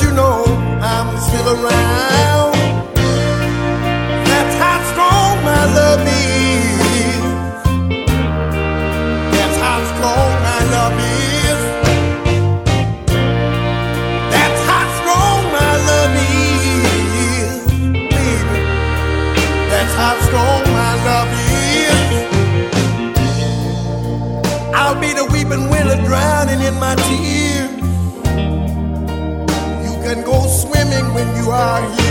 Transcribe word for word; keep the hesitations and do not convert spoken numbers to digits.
you know I'm still around. That's how strong my love is. That's how strong my love is. That's how strong my love is, baby. That's how strong my love is. I'll be the weeping willow drowning in my tears. You can go swimming when you are here.